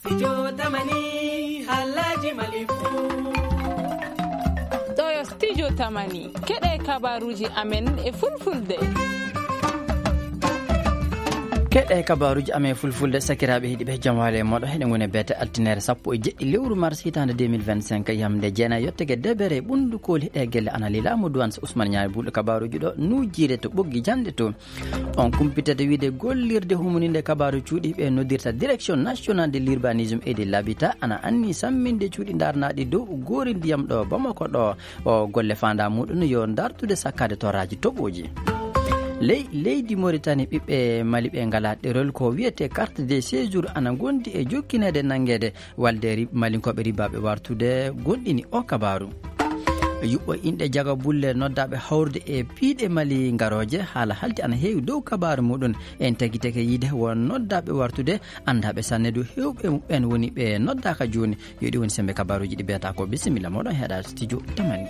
studio tamani halaji malifu ɗo studio tamani keɗe kabaruji amen e fulfulde. keɗe kabaruji amen fulfulde sakiraɓe hiɗiɓe jamwale moɗo heɗe gone beete altinere 17 lewru mars hitande 2025 yamde jeenayi yettege debere ɓundu kooli hiɗe guelle analila amadou ane ousmane ñaari bulɗo kabaruji ɗo nujire to ɓoggi jande to on kumpitede wiide gollirde humuninde kabaru cuuɗi ɓe noddirta direction national de l'urbanisme et de l'habitat ana anni samminde cuuɗi darnaɗi dow gori ndiyam ɗo bamako ɗo o golle fanda muɗum yo dartude sakkade toraji toɓoji. leydi Mauritanie ɓiɓɓe mali ɓe ngala ɗerol ko wiyete carte de séjour ana gondi e jokkinede nangede walde malinkoɓe ribaɓe wartude gonɗini o kabaru. yuɓɓo inɗe jaga bulle noddaɓe hawrde e piiɗe mali garoje haala halti ana heewi dow kabaru muɗum en tagiteke yiide won noddaɓe wartude andaɓe sanne dow hewɓe muɓen woni ɓe noddaka joni yoɗi woni sembe kabaruji ɗi mbiyata ko bisimilla moɗon heeɗa studio tamani.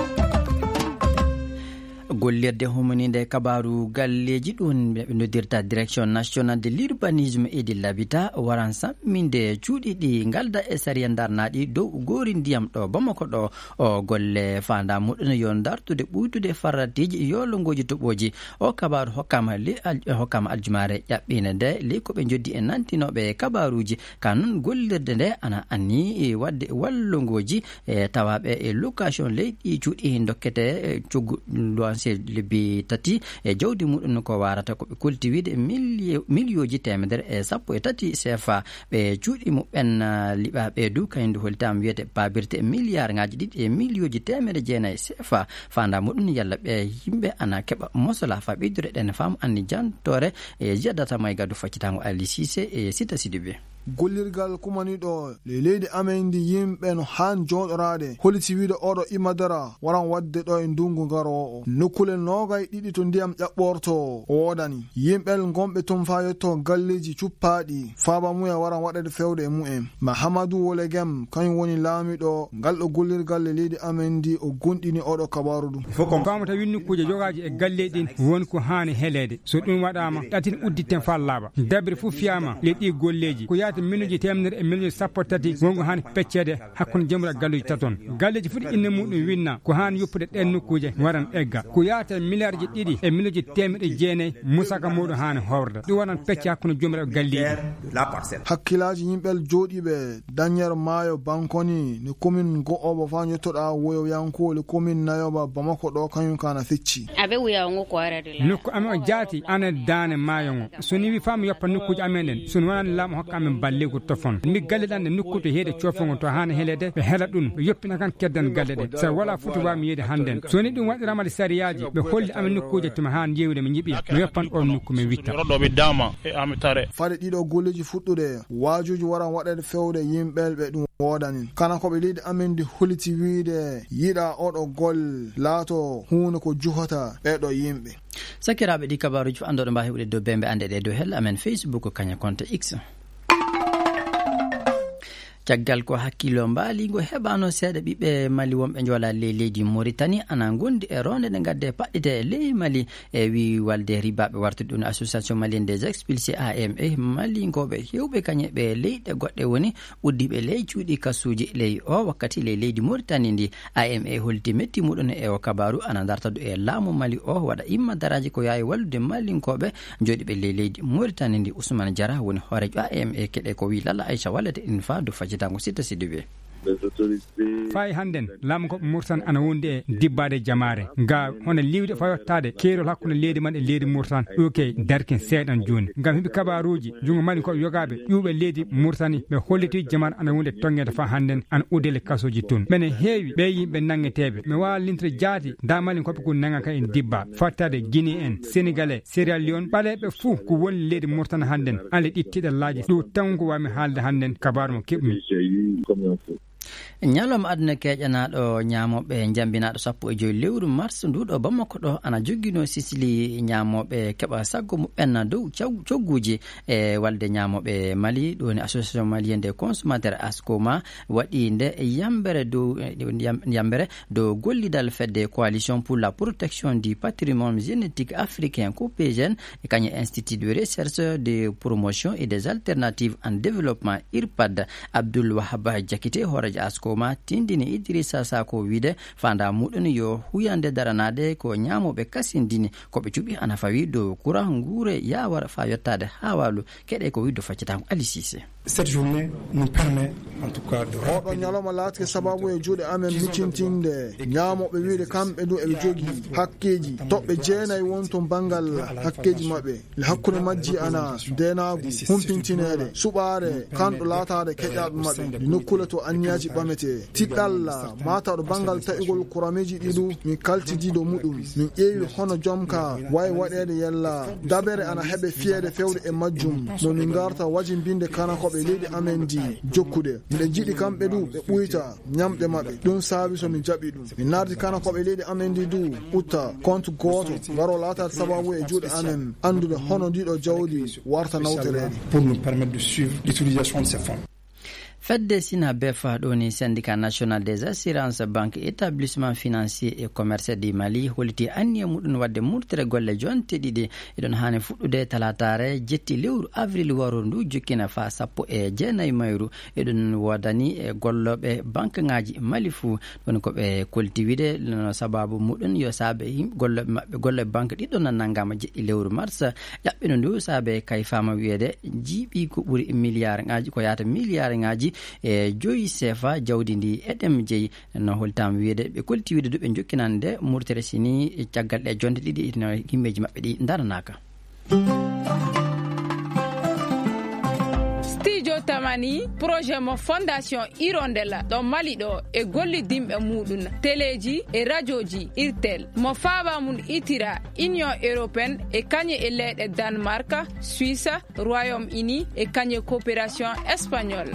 gollirde humuninde kabaru galleji ɗum ɓe noddirta direction national de l'urbanisme et de l'habitat waran samminde cuuɗi ɗi galda e sariya darnaɗi dow gori ndiyam ɗo bamako ɗo o golle fanda muɗum yo dartude ɓuytude farratiji yolongoji toɓoji o kabaru hokkama aljumare ƴaɓɓine nde ley koɓe joddi e nantinoɓe kabaruji ka noon gollirde nde ana anni wadde wallongoji e tawaɓe e location leyɗi cuuɗi dokkete coggu loanse lebbi tati e jawdi muɗum ko warata koɓe kultiwide millioji temedere e 13 CFA ɓe cuuɗi muɓen liɓaɓe du kañum nde holtama wiyete babirte e milliard ngaji ɗiɗi e millioji temedere jeenayi CFA fanda muɗum yalla ɓe yimɓe ana keɓa mosola fa ɓeydure ɗen faamu anni jantore e jiyaddatama e gaddu faccitango Ali Cissé e Sita Sidibé. gollirgal kumaniɗo leydi amen ndi yimɓe no han joɗorade holiti wiide oɗo imadara waran wadde ɗo e ndungu garowo nokkule nogay ɗiɗi to ndiyam ƴaɓɓorto wodani yimɓel gonɓe tum fa yetto galleji cuppaɗi faaba muya waran waɗede fewde e mu'en Mahamadou Wolegem kañum woni laamiɗo ngal ɗo gollirgal leydi amen ndi o gonɗini oɗo kabaru ɗum foko famata winnukuje jogaji e galleji ɗin woni ko hani helede so ɗum waɗama ɗatin udditten fa laaɓa dabre fof fiyama le ɗi golleji ko yaata minuji temedere e minuji 13 wongo hani peccede hakkude jamra galluji taton galleji foti inne muɗum winna ko hani yoppude ɗen nokkuje waran egga ko yaata milliard ji ɗiɗi e minuji temedere jeenayi musaka muɗum hani howrda ɗum waran pecce hakkude jomiraɓe galleji hakkillaji yimɓel jooɗiɓe dañere maayo bankoni ne commune go'oba fa yettoɗa woyoyankole commune nayoba bamako ɗo kañum kana fecci aɓe wuyawngo ko warade la nokku amen o jaati ana daane maayo ngo so ni wi fami yoppa nokkuje amen ɗen sono wonani laamu hokka amen balle ko tofon mi galle ɗan ɗe nokku to heede cofongo to hani helede ɓe heela ɗum ɓe yoppina kan keddan galle ɗe sa wala futi wami yeyde hannden so ni ɗum waɗiramade sariyaji ɓe holli amen nokkuje tuma han jewde mi jiiɓi mi yoppan on nokku min witta fade ɗiɗo golleji fuɗɗude wajuji waran waɗede fewde yimɓel ɓe ɗum wodanin kana koɓe leydi amen ndi holiti wiide yiɗa oɗo gol laato hunde ko juhata ɓeɗo yimɓe. sakiraɓe ɗi kabaruji andoɗo mba heɓude dow bembe ande ɗe dow hel amen Facebook kaña compte X caggal ko hakkilo mbaaligo heɓano seeɗa ɓiɓɓe mali wonɓe joola leydi Mauritanie ana gondi e ronde nde gadde paɗɗite ley mali e wi walde ribaɓe wartude ɗum association malienne des expulsés AMA malingoɓe hewɓe kañeɓe leyɗe goɗɗe woni uddiɓe ley cuuɗi kasuji ley o wakkati leydi Mauritanie ndi AMA holti metti muɗum e o kabaru ana darta do e laamu mali o waɗa imma daraji ko yawi wallude malinkoɓe joɗiɓe leydi Mauritanie ndi Ousmane Diarra woni hoorejo AMA keɗe ko wi Lalla Aïcha wallete in fa do fajitango Sita Sidibé. fayi hannden laamu ko Mauritanie ana wondi e dibbade jamare nga hono liwde fayottade keerol hakkude leydi man e leydi Mauritanie ɗo kay darkin seeɗan joni ngam heɓi kabaruji jungo mali ko yogaɓe ƴuɓe leydi Mauritanie ɓe holliti jamare ana wondi tongede fa hannden ana udele kasoji tun mene heewi ɓe yimɓe nangeteɓe mi wawa lintude jaati da mali koɓe ko nanga ka en dibba fattade Guinée en Sénégalais Sierra Leone ɓaleɓe fou ko woni leydi Mauritanie hannden ale ɗittiɗe laaji ɗo tan ko wami haalde hannden kabaru mo keɓmi ñalom aduna keƴanaɗo ñamoɓe jambinaɗo 15 lewru mars nduɗo Bamako ɗo ana joggino Sicily ñamoɓe keɓa saggo muɓen dow cogguji e walde ñamoɓe Mali ɗoni association malien des consommateurs ASCOMA waɗi nde yambere dow gollidal fedde coalition pour la protection du patrimoine génétique africain COPGN e kañe institut de recherche de promotion et des alternatives en développement IRPAD Abdoul Wahab Jakite horajo ASCOMA tindini Idrissa Sako wiide fanda muɗum yo huyande daranade ko ñamoɓe kasindini koɓe cuɓi ana fawi dow courant nguure yawara fa yottade ha walu keɗe ko widdo faccitako Ali Cissé. Cette journée nous permet en tout cas de oɗo ñalawma laatke sababu e juuɗe amen micintinde ñamoɓe wiide kamɓe du eɓe jogui hakkeji toɓɓe jeenayi won to bangal hakkeji mabɓe hakkude majji ana denagu humpintinede suɓare kanɗo laatade keƴaɓe mabɓe nokkule to anniyaji ɓamete tiɗɗalla mataɗo bangal taƴugol kuramiji ɗiɗu min kaltidiɗo muɗum min ƴeewi hono jomka wawi waɗede yella dabere ana heeɓe fiyede fewde e majjum momin garta wajimbinde kana koɓe leydi amen di jokkude miɗen jiɗi kamɓe du ɓe ɓuyta ñamɗe maɓɓe ɗum saabi somin jaɓi ɗum min nardi kana koɓe leydi amen di du utta compte goto waro laatade sababu e juuɗe amen andude hono ndiɗo jawdi warta nawterede pour nous permettre de suivre l'utilisation de ces fonds. Fedde Sina Befa ɗoni syndicat national des assurances banque établissement financier et commerce du Mali holiti anniya muɗum wadde murtere golle jonte ɗiɗi eɗon hani fuɗɗude talatare jetti lewru avril waro ndu jokkina fa 19 mayru eɗon wodani e golloɓe banque ngaji Mali fuu ɗon koɓe koltiwide no sababu muɗum yo saabe golloɓe mabɓe golloɓe banque ɗiɗon nangama jeɗɗi lewru mars ƴaɓɓino ndu saabe kay fama wiyede jiiɓi ko ɓuuri milliard ngaji ko yata milliard ngaji e joyi sefa jawdi ndi eɗem jeeyi no holtama wiyede ɓe kolti wiide duɓe jokkinande murtere sini caggal ɗe jonde ɗiɗi no yimɓeji mabɓe ɗi daranaka. Studio Tamani projet mo fondation Hirondella ɗo Mali ɗo e gollidimɓe muɗum téléji e radioji Irtel mo faaba mum itira Union européenne e kañe e leyɗe Danemark, Suisse, Royaume-Uni e kañe coopération espagnole.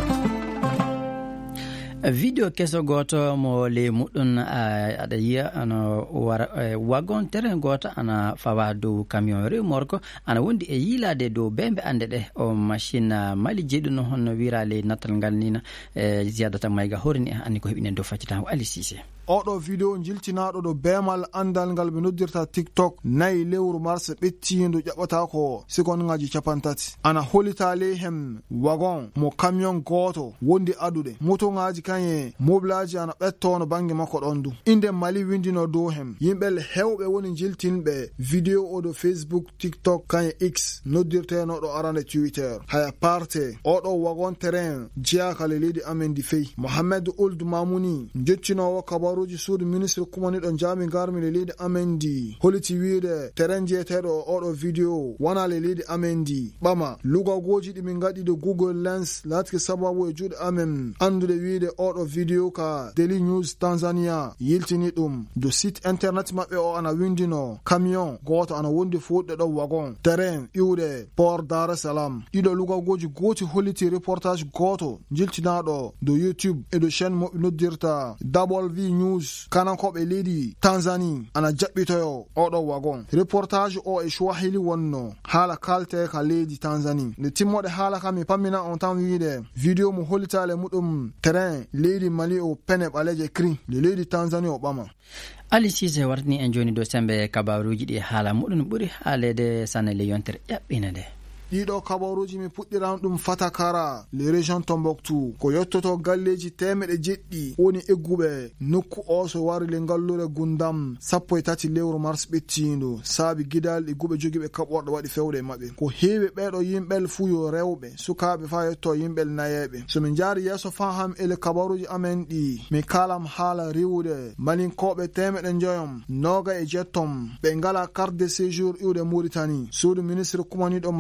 Video keso goto mo le muɗum aɗa yiya ano wara wagon terrain goto ana fawa dow camion remorque ana wondi e yilade dow bembe ande ɗe o machine Mali jeeɗuno honno wirale nattal ngal nina ziyadata mayga horini anni ko heɓinen dow faccita Ali Cissé. oɗo vidéo jiltinaɗo ɗo bemal andal ngal ɓe noddirta TikTok nayi lewru mars ɓettindo ƴaɓata ko seconde-ngaji 50 ana holita leyhem wagon mo camion goto wondi aduɗe moto ngaji kañe moblaji ana ɓettono banggue makko ɗon du inde Mali windino dow hem yimɓe hewɓe woni jiltinɓe vidéo o ɗo Facebook TikTok kañe X noddirteno ɗo arande Twitter haya parte oɗo wagon terrain jeyakale leydi amen di fey Mohamed Ould Mamouni joccinowo kabaruji suudu ministre kumaniɗo jami garmi le leydi amen di holiti wiide terrain jeeteɗo oɗo vidéo wona le leydi amen di ɓama lugagoji ɗi min gaɗiɗo Google Lens latki sababu e juuɗe amen andude wiide oɗo vidéo ka Daily News Tanzania yiltini ɗum do site internet maɓɓe o ana windino camion goto ana wondi fuɗɗe ɗo wagon terrain iwde port Dar es Salaam ɗiɗo lugagoji goti holliti reportage goto jiltinaɗo do YouTube e do chaîne mo noddirta W News kanankoɓe leydi Tanzanie ana jaɓɓitoyo oɗo wagon reportage o e Swahili wonno haala kalte ka leydi Tanzanie nde timmoɗe haala kam mi pammina on tan wiide vidéo mo hollitale muɗum terrain leydi Mali o pene ɓaleje cri le leydi Tanzanie o ɓama. Ali Cissé wartini en joni dow sembe kabaruji ɗi haala muɗum ɓuuri haalede sanne yontere ƴaɓɓina nde ɗiɗo kabaruji mi puɗɗiran ɗum Fatakara le région Tombouctou ko yettoto galleji temeɗe jeɗɗi woni egguɓe nokku o so wari le ngallure gundam 13 lewru mars ɓettindo saabi gidal egguɓe jogiɓe kaɓorɗo waɗi fewde e maɓɓe ko heewi ɓeɗo yimɓel fu yo rewɓe sukaɓe fa yetto yimɓel nayeɓe somin jaari yeeso fa ham ele kabaruji amen ɗi mi kalam haala riwude malinkoɓe temeɗe joyom noga e jettom ɓe ngala carte de séjour iwde Mauritanie suudu ministre kumaniɗo malinkoɓe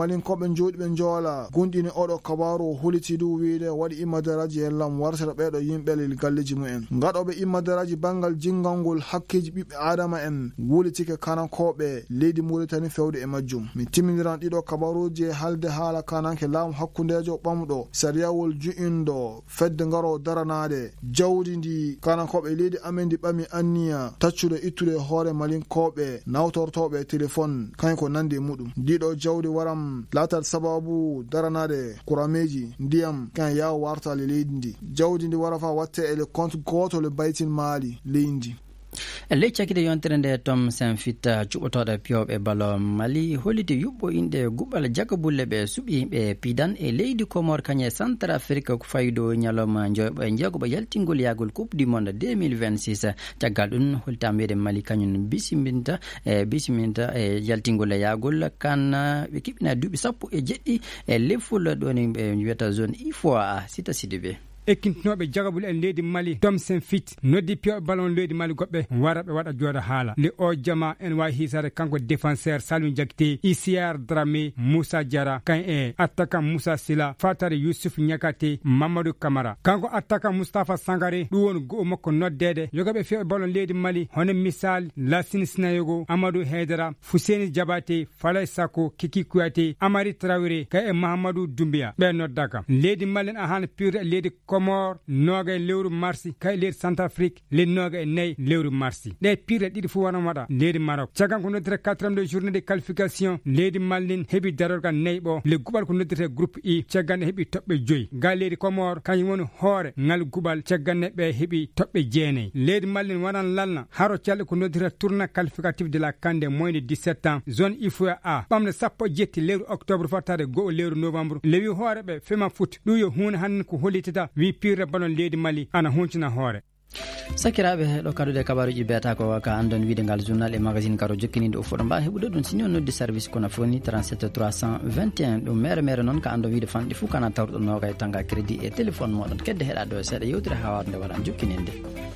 ben jodi ben jola gundini odo kabaro holiti du wiide wadi imadaraji lam wartata beedo yimbe lil galleji mu'en ngadobe imadaraji bangal jingangol hakkeji bibbe adama en wulitike kanankobe leydi Mauritanie fewde e majjum mi timiniran dido kabaroje halde hala kananke lam hakkundejo bamdo sariyawol juindo fedde ngaro daranade jawdi ndi kanankobe leydi amendi bami anniya taccude ittude hoore malinkobe nawtortobe telefon kanko nande mudum dido jawdi waram latal sababu daranade kurameji ndiyam kan yaw warta le leydi ndi jawdi ndi warafa watte ele compte goto le baytin mali leydi le cakide yontere nde tom sen fitta cuɓotoɗo piyowɓe balo Mali holide yuɓɓo inde guɓɓal jagabulle ɓe suuɓi ɓe pidan e leydi Comore kañe Centre Afrique ko faydo ñalawma joyɓo e jeegoɓo yaltingol yagol coupe du monde 2026 caggal ɗum holta mbiɗen Mali kañum bisiminta e yaltingol yagol kan ɓe kiɓɓina duuɓi 17 e lefol ɗoni ɓe wiyata zone IFOA sita Sidibé ekkintinoɓe jagabul en leydi Mali tom sen fit noddi piyowɓe ballon leydi Mali goɓɓe wara ɓe waɗa jooɗa haala nde o jama en wawi hisade kanko défenseur Salou Diakité Isiar Dramé Moussa Diarra kan e attaquant Moussa Sila Fatare Youssouf Niakate Mamadou Camara kanko attaquant Moustapha Sangaré ɗum woni go'o makko noddede yogaɓe fiyowɓe ballon leydi Mali hono misal Lassine Sinayogo Amadou Haydara Fousseini Diabaté Falay Sako Kiki Kouyaté Amari Traoré kan e Mahamadou Doumbia ɓe noddaka leydi Mali en a hana pirde leydi Comore noga e lewru marsi kay leydi Centrafrique le noga e nayi lewru marsi ɗe pirɗe ɗiɗi fu wana waɗa leydi Maroc caggal ko noddire 4e journée de qualification leydi Mali heeɓi darorgal nayi ɓo le guɓal ko noddire groupe I caggal ne heeɓi toɓɓe 5 ga leydi Comore kañum woni hoore ngal guɓal caggal ne ɓe heeɓi toɓɓe 9 leydi Mali wanan lalna haro calɗe ko noddire tournoi qualificatif de la CAN des moins de 17 ans zone IFOA A ɓamde 17 lewru octobre fattade go'o lewru novembre lewi hoore ɓe fema foot ɗum yo hunde hanne ko hollitata wi pirre ballon leydi Mali ana huncina hoore sakiraɓe ɗo kaɗude kabaruji biyata ko ka andon wiide ngal journal e magazine karo jokkinide o foɗo mba heɓude ɗum sini on noddi service kono foni 37 321 ɗum mere noon ka andon wiide fanɗi fou kana tawruɗo noga e tanga crédit e téléphone moɗon kedde heɗa ɗo seeɗa yewtire ha warde waɗan jokkininde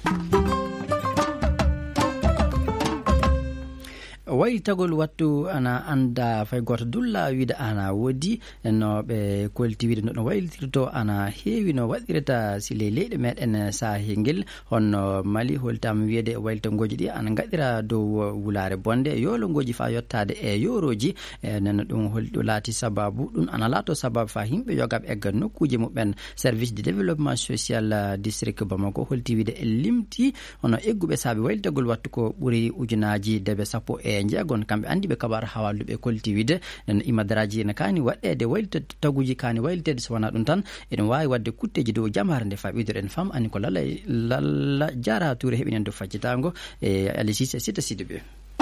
waytagol wattu ana anda fay goto dulla wiide ana wodi no ɓe kolti wiide no waylitirto ana heewi no waɗirata sile leyɗe meɗen sahingel honno Mali holtama wiide waylitangoji ɗi ana gaɗira dow wulare bonde yolongoji fa yettade e yoroji neno ɗum holɗo laati sababu ɗum ana laato sababu fa yimɓe yogaɓe egga nokkuje muɓen service de développement social district Bamako holti wiide e limti hono egguɓe saabi waylitagol wattu ko ɓuuri ujunaji debe 10 jeegon kamɓe andi ɓe kabar hawalluɓe kolti wiide nen imadaraji ene kani waɗede waylitede taguji kani waylitede so wona ɗum tan eɗen wawi wadde kutteji dow jamare nde faɓidore en fam ani ko lalla jara toure heɓinen do faccitago e alisis e sita Sidibé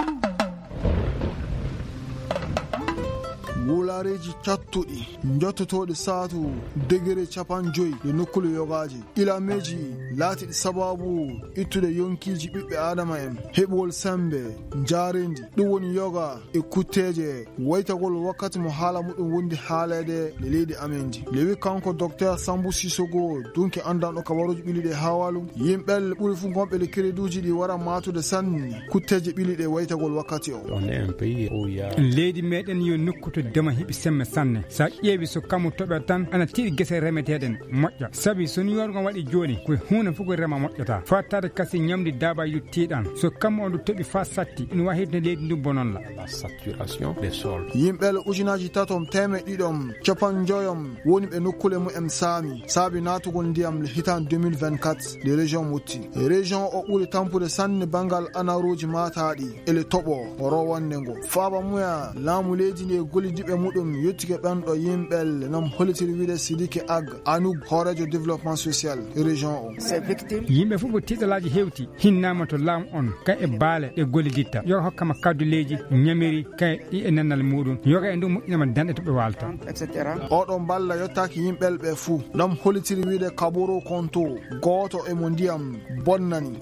wulareji cattuɗi jottotoɗe satu degré 50 e nokkule yogaji ilameji laatiɗi sababu ittude yonkiji ɓiɓɓe adama en heɓol sembe jarendi ɗum woni yoga e kutteje waytagol wakkati mo haala muɗum wondi haalede le leydi amendi lewi kanko docteur Sambou Sissogo dunke andanɗo kabaruji ɓiliɗe hawalu yimɓel ɓuuri fu gonɓe le créduji ɗi wara matude sanni kutteje ɓiliɗe waytagol wakkati o leydi meɗen yo nokkuto dema heɓi semme sanne sa ƴeewi so kammo toɓere tan ana tiiɗi guese remeteɗen moƴƴa sabi so niyorgon waɗi joni koye hunde fof koye rema moƴƴata fattade kasi ñamdi daaba yuttiɗan so kammo on ɗo toɓi fa satti ina wawi hitne leydi ndu bonon la saturation des sols yimɓele ujunaji tatom teme ɗiɗom capan joyom woni ɓe nokkule mumen saami saabi natugol ndiyam le hitan 2024 le région motti région o ɓuuri tampude sanne bangal anaruji mataɗi ele toɓo rowonde ngo faaba muya laamu leydi ndi e gollidiɓe muɗum yettike ɓenɗo yimɓel nam holitiri wiide Sidiki Ag Anouk hoorejo développement social région o yimɓe fof ko tiɗalaji hewti hinnama to laamu on kay e baale ɗe golliditta yoga hokkama kaddu leydi ñamiri kay ɗi e nannal muɗum yoga e ndu moƴƴinama danɗe to ɓe walta oɗo balla yettaki yimɓel ɓe fuu nam holitiri wiide Kaboro Konto goto e mo ndiyam bonnani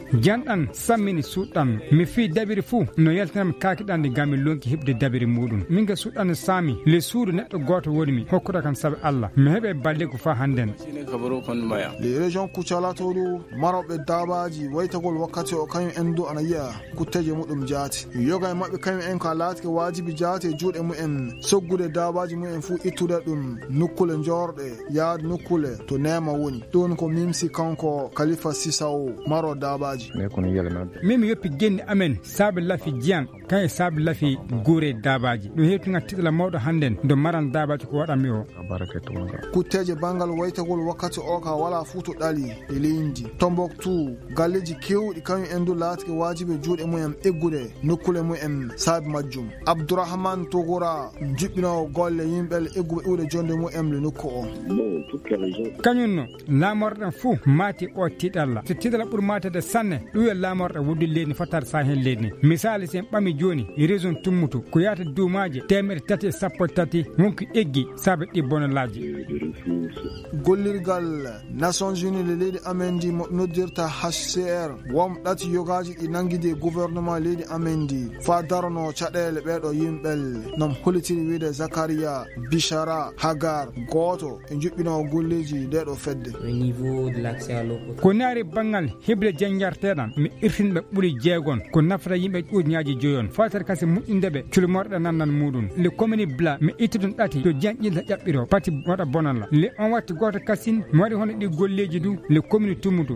janɗan sammini suɗɗam mi fi dabiri fuu no yaltinami kakiɗande gam mi lonki heɓde dabiri muɗum minga suɗɗano sami le suudu neɗɗo goto woni mi hokkuɗa kam saabi Allah mi heɓe balde ko fa handen les régions kucalatoɗo maroɓe dabaji waytagol wakkati o kañum en du ana yiya kutteje muɗum jaati yoga e mabɓe kañum en ka laatike wajibi jaati e juuɗe mumen soggude dabaji mumen fuu ittude ɗum nukkule jorɗe yaade nukkule to nema woni ɗon ko mimsi kanko Khalifa Sissaou maro dabaji min mi yoppi genni amen saabi lafi jiyan kañe saabi lafi guure dabaji ɗum hettuga tiɗala mawɗo hannden do maran dabaji ko waɗanmi o kutteje bangal waytagol wakkati o ka wala fuu to ɗali e leydi Tombouctou galleji kewɗi kañum en du laatike wajibi juuɗe mumen eggude nukkule mumen saabi majjum Abdourahmane Togora jiɓɓinowo golle yimɓel egguɓe ɗuuɗe jonde mumen le nokku o kañum no lamorɗen fuu maati o tiɗalla so tiɗala ɓuuri matede sanne ɗuye lamorɗe woddu leydi fottade sa hen leydi misali sen ɓami joni région tummutu ko yata duumaji 330 wonko eggi saabe ɗibbonollaji gollirgal Nations Unies le leydi amen ndi mo noddirta HCR wom ɗati yogaji ɗi nanguide gouvernement leydi amen ndi fa darano caɗele ɓeɗo yimɓel nom holitiri wiide Zakaria Bichara Hagar goto e juɓɓinowo golleji ɗeɗo fedde ko naari bangal heble janjarteɗan mi irtinɓe ɓuuri jeegon ko nafata yimɓe ƴuuƴñaji joyon fatat kasi moƴƴindeɓe culmorɗe nannan muɗum le commune bla mi ittudun ɗati to janƴilta ƴaɓɓiro pati waɗa bonalla le on watti goto kasin mi waɗi hono ɗi golleji du le commune tummutu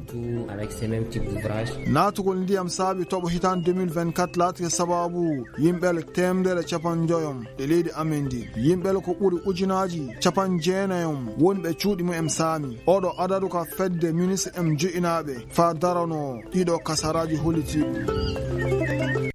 natugol ndiyam saabi toɓo hitan 2024 laatike sababu yimɓele temdere capanjoyom e leydi amen ndi yimɓele ko ɓuuri ujunaji capan jeenayom wonɓe cuuɗi mumen saami oɗo adadu ka fedde ministre em joƴinaɓe fa darano ɗiɗo kasaraji holitiɓe